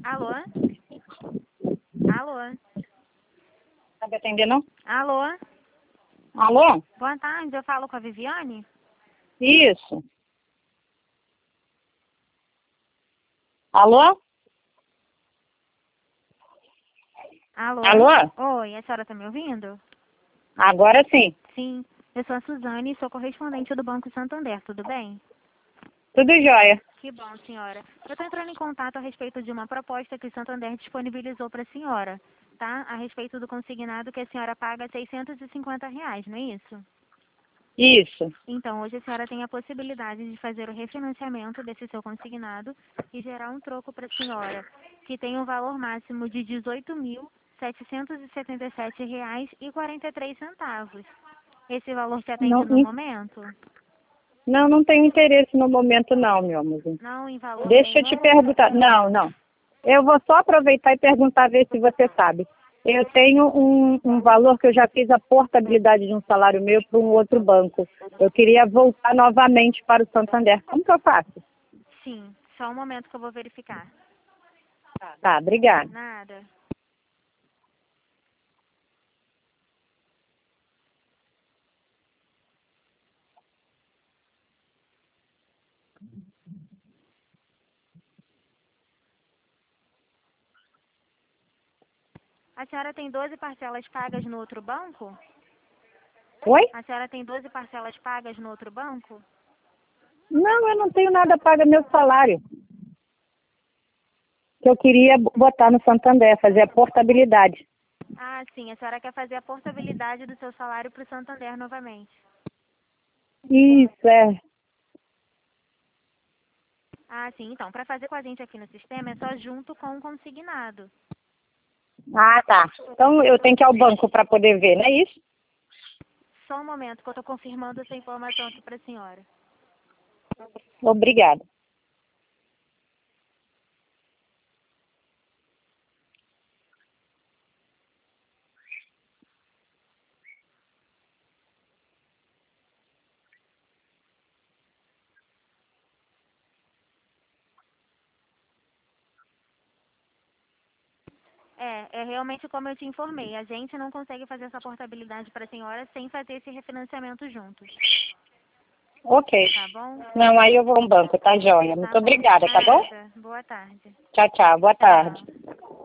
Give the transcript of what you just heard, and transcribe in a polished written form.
Alô? Alô? Tá me atendendo? Alô? Alô? Boa tarde, eu falo com a Viviane? Isso. Alô? Alô? Alô? Oi, a senhora tá me ouvindo? Agora sim. Sim, eu sou a Suzane e sou correspondente do Banco Santander, tudo bem? Tudo jóia. Que bom, senhora. Eu estou entrando em contato a respeito de uma proposta que o Santander disponibilizou para a senhora, tá? A respeito do consignado que a senhora paga R$ 650, não é isso? Isso. Então, hoje a senhora tem a possibilidade de fazer o refinanciamento desse seu consignado e gerar um troco para a senhora, que tem um valor máximo de R$ 18.777,43. Esse valor te atende Não, no momento? não tenho interesse no momento não, meu amor. Não, em valor Deixa eu te nenhum? perguntar. Não. Eu vou só aproveitar e perguntar, ver se você sabe. Eu tenho um valor que eu já fiz a portabilidade de um salário meu para um outro banco. Eu queria voltar novamente para o Santander. Como que eu faço? Sim, só um momento que eu vou verificar. Tá, obrigada. Nada. A senhora tem 12 parcelas pagas no outro banco? Oi? A senhora tem 12 parcelas pagas no outro banco? Não, eu não tenho nada paga meu salário. Que eu queria botar no Santander, fazer a portabilidade. Ah, sim, a senhora quer fazer a portabilidade do seu salário para o Santander novamente. Isso, é. Ah, sim, então, para fazer com a gente aqui no sistema é só junto com o consignado. Ah, tá. Então eu tenho que ir ao banco para poder ver, não é isso? Só um momento que eu estou confirmando essa informação aqui para a senhora. Obrigada. É realmente como eu te informei. A gente não consegue fazer essa portabilidade para a senhora sem fazer esse refinanciamento juntos. Ok. Tá bom? Não, aí eu vou ao banco, tá, joia? Muito Tá bom. obrigada, tá bom? Nada. Boa tarde. Tchau, tchau. Boa tarde. Tchau.